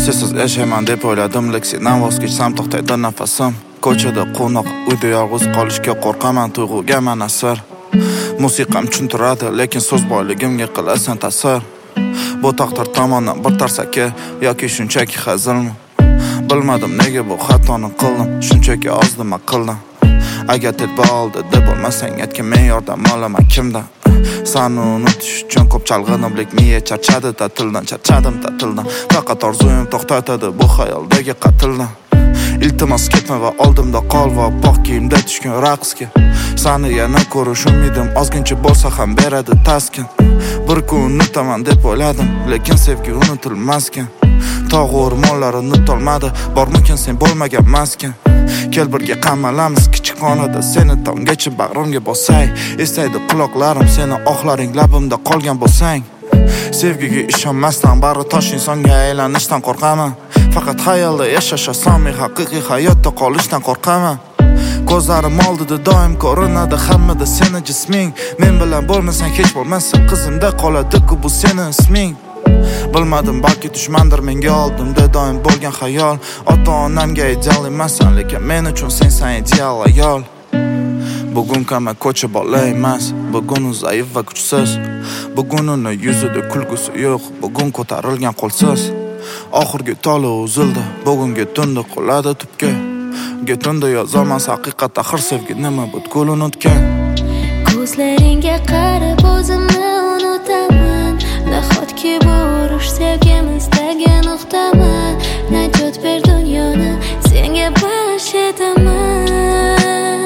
Sessiz yashayman deb o'yladim, lek sendan voz kechsam to'xtaydi nafasim. Ko'chada qo'noq, uyda yolg'iz qolishga qo'rqaman, tuyg'uga man asir. Musiqam tushuntiradi, lekin so'z boyligimga qilasan ta'sir. Bu taqdir tomonidan bir tarsaki yoki shunchaki hazilmi? Bilmadim nega bu xatoni qildim, shunchaki ozdim aqldan. Agar telba oldi deb bo'lmasang aytgin, men yordam olaman kimdan? Sani unutish uchun ko'p chalg'idim, lek miya charchadi ta'tildan, charchadim ta'tildan. Faqat orzuyim to'xtatadi bu xayoldagi qatldan. Iltimos ketma va oldimda qol va oq kiyimda tushgan raqsga. Sani yana ko'rish umidim ozgincha bo'lsa ham beradi taskin. Bir kun unutaman deb o'yladim, lekin sevgi unutilmaskan. Tog' o'rmonlari unutolmadi, bormikin sen bo'lmagan maskan. Kel birga qamalamiz kichik xonada, seni tonggacha bag'rimga bosay. Eslaydi quloqlarim seni ohlaring labimda qolgan bo'lsang. Sevgiga ishonmasdan bari tosh insonga aylanishdan qo'rqaman. Faqat xayolda yashash oson, haqiqiy hayotda qolishdan qo'rqaman. Ko'zlarim oldida doim ko'rinadi hammada seni jisming. Men bilan bo'lmasang hech bo'lmasa qizimda qoladi-ku bu seni isming. Bilmadim, balki dushmandir menga oldimda doim bo'lgan xayol. Ota-onamga ideal emassan, lekin men uchun sensan ideal ayol. Bugun kama ko'cha bola emas, bugun zaif va kuchsiz. Bugun uni yuzida kulgusi yo'q, bugun ko'tarilgan qo'lsiz. Oxirgi toli uzildi, bugunga tunda qoladi tubga. Getunda yozamas haqiqat, axir sevgi nima butkul unutgan. Ko'zlaringga qarab o'zimni unutaman. Nahotki bu urush sevgimizdagi nuqtaman. Najot ber dunyoni senga bash etaman.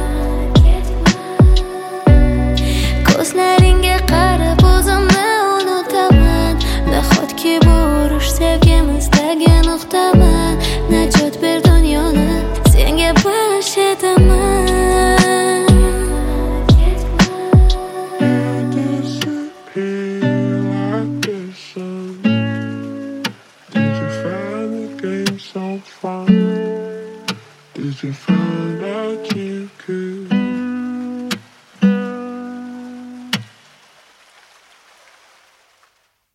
Ko'zlaringga qarab o'zimni unutaman. Nahotki bu urush sevgimizdagi nuqtaman. Najot ber dunyoni senga bash etaman. So fun. Did you find out you could